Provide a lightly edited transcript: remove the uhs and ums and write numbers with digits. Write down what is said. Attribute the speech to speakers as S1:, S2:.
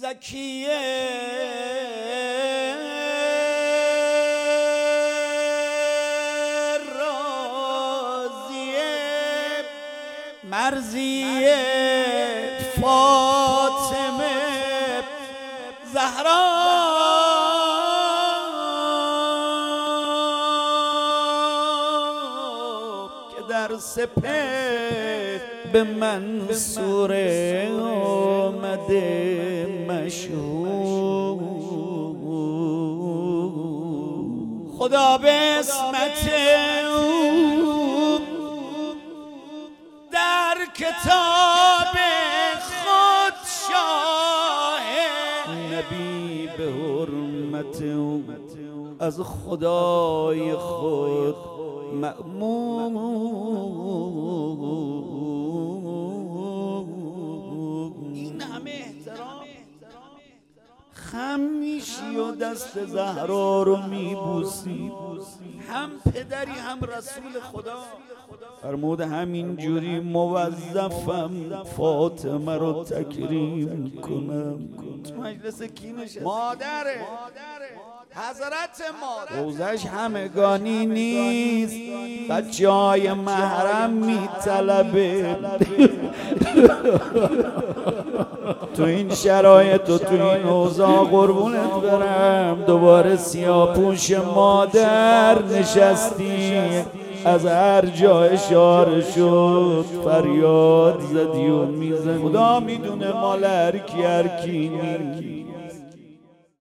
S1: زکیه راضیه مرضیه فاطمه زهرا که در سپهر به منصور آمده مشهور خدا به اسمت او در کتاب خود شاهد نبی به حرمت او از خدای خود مأمور. این همه احترام خم میشی و دست زهرا رو میبوسی، هم پدری هم رسول خدا. فرمود همین جوری موظفم فاطمه رو تکریم کنم. تو مجلس کی نشست؟ مادره، حضرت مادر. روزش همگانی نیست، بچه های محرم میطلبه. تو این شرایط و تو این اوضاع قربونت برم دوباره سیاپوش مادر نشستی، از هر جا اشاره شد فریاد زدی و میزنی. خدا میدونه مال هر کی نیست.